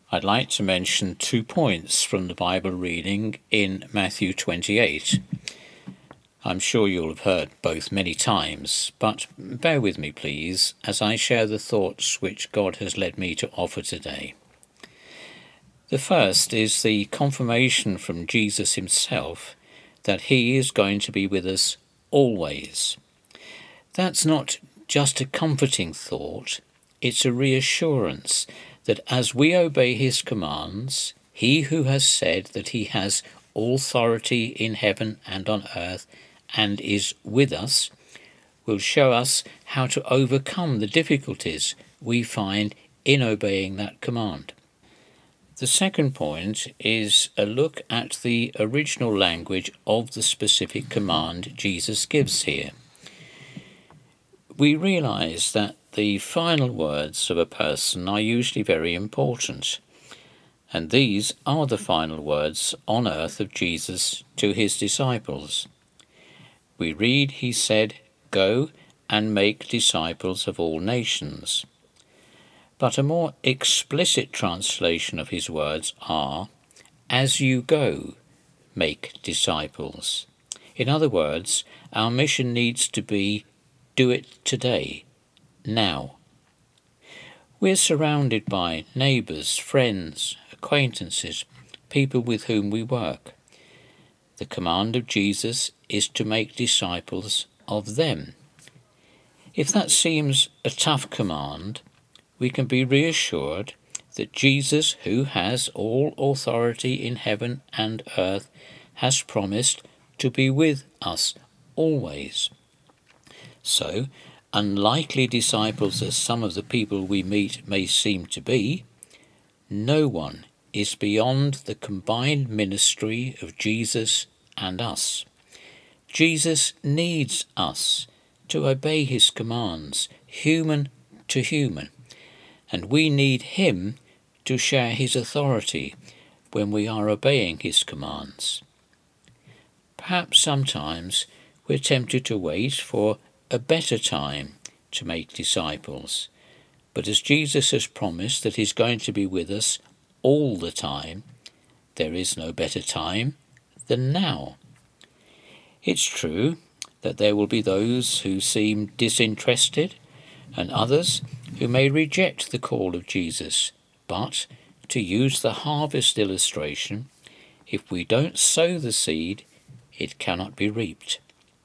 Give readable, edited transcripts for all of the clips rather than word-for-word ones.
I'd like to mention 2 points from the Bible reading in Matthew 28. I'm sure you'll have heard both many times, but bear with me please as I share the thoughts which God has led me to offer today. The first is the confirmation from Jesus himself that he is going to be with us always. That's not just a comforting thought, it's a reassurance that as we obey his commands, he who has said that he has all authority in heaven and on earth and is with us, will show us how to overcome the difficulties we find in obeying that command. The second point is a look at the original language of the specific command Jesus gives here. We realize that the final words of a person are usually very important, and these are the final words on earth of Jesus to his disciples. We read, he said, "Go and make disciples of all nations." But a more explicit translation of his words are, "As you go, make disciples." In other words, our mission needs to be, do it today, now. We're surrounded by neighbours, friends, acquaintances, people with whom we work. The command of Jesus is to make disciples of them. If that seems a tough command, we can be reassured that Jesus, who has all authority in heaven and earth, has promised to be with us always. So, unlikely disciples as some of the people we meet may seem to be, no one is beyond the combined ministry of Jesus and us. Jesus needs us to obey his commands, human to human, and we need him to share his authority when we are obeying his commands. Perhaps sometimes we're tempted to wait for a better time to make disciples, but as Jesus has promised that he's going to be with us all the time, there is no better time than now. It's true that there will be those who seem disinterested and others who may reject the call of Jesus, but, to use the harvest illustration, if we don't sow the seed, it cannot be reaped.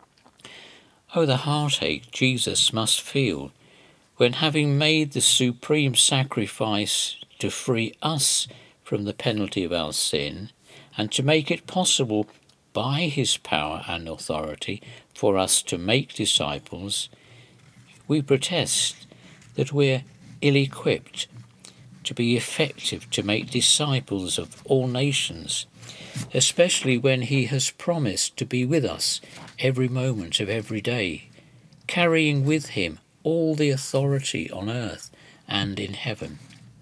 Oh, the heartache Jesus must feel when, having made the supreme sacrifice to free us from the penalty of our sin and to make it possible by his power and authority for us to make disciples, we protest that we're ill-equipped to be effective to make disciples of all nations, especially when he has promised to be with us every moment of every day, carrying with him all the authority on earth and in heaven.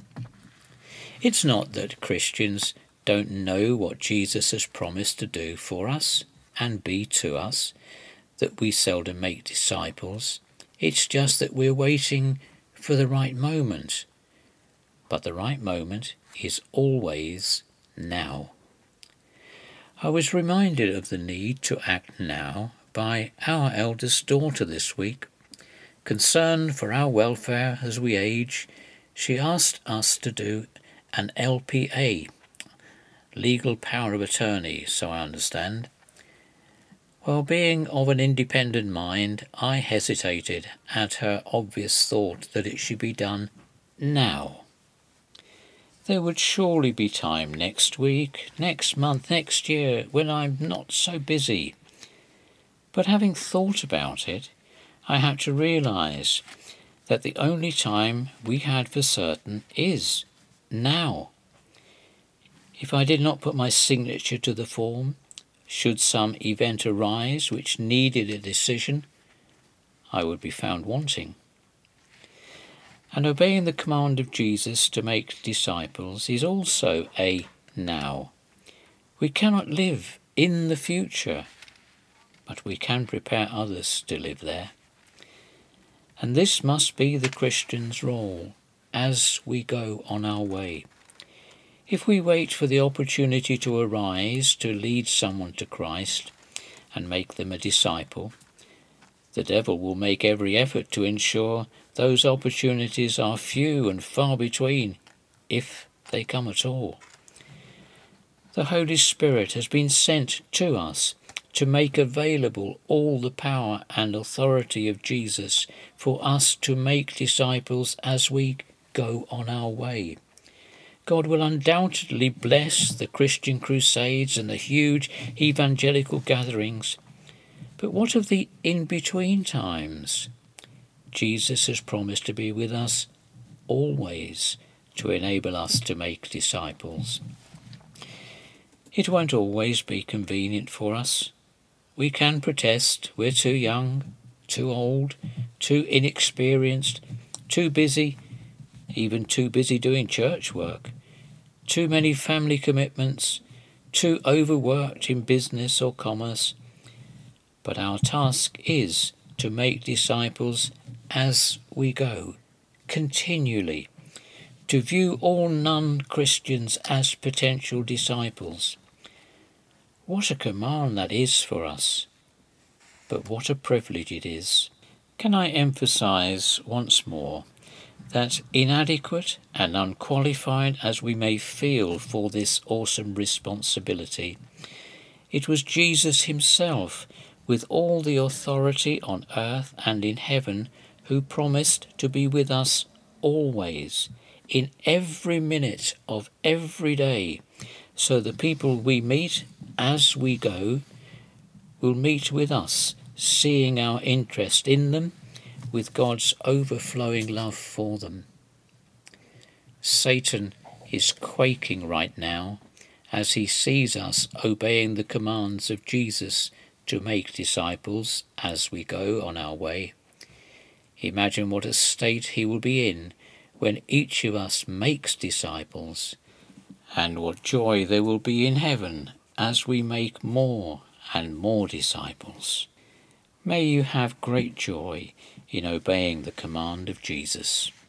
It's not that Christians don't know what Jesus has promised to do for us and be to us, that we seldom make disciples. It's just that we're waiting for the right moment. But the right moment is always now. I was reminded of the need to act now by our eldest daughter this week. Concerned for our welfare as we age, she asked us to do an LPA, legal power of attorney, so I understand. Well, being of an independent mind, I hesitated at her obvious thought that it should be done now. There would surely be time next week, next month, next year, when I'm not so busy. But having thought about it, I had to realise that the only time we had for certain is now. If I did not put my signature to the form, should some event arise which needed a decision, I would be found wanting. And obeying the command of Jesus to make disciples is also a now. We cannot live in the future, but we can prepare others to live there. And this must be the Christian's role as we go on our way. If we wait for the opportunity to arise to lead someone to Christ and make them a disciple, the devil will make every effort to ensure those opportunities are few and far between, if they come at all. The Holy Spirit has been sent to us to make available all the power and authority of Jesus for us to make disciples as we go on our way. God will undoubtedly bless the Christian crusades and the huge evangelical gatherings. But what of the in-between times? Jesus has promised to be with us always to enable us to make disciples. It won't always be convenient for us. We can protest we're too young, too old, too inexperienced, too busy, even too busy doing church work, too many family commitments, too overworked in business or commerce. But our task is to make disciples as we go, continually, to view all non-Christians as potential disciples. What a command that is for us, but what a privilege it is. Can I emphasize once more that inadequate and unqualified as we may feel for this awesome responsibility, it was Jesus himself, with all the authority on earth and in heaven, who promised to be with us always, in every minute of every day, so the people we meet as we go will meet with us, seeing our interest in them, with God's overflowing love for them. Satan is quaking right now as he sees us obeying the commands of Jesus to make disciples as we go on our way. Imagine what a state he will be in when each of us makes disciples, and what joy there will be in heaven as we make more and more disciples. May you have great joy in obeying the command of Jesus.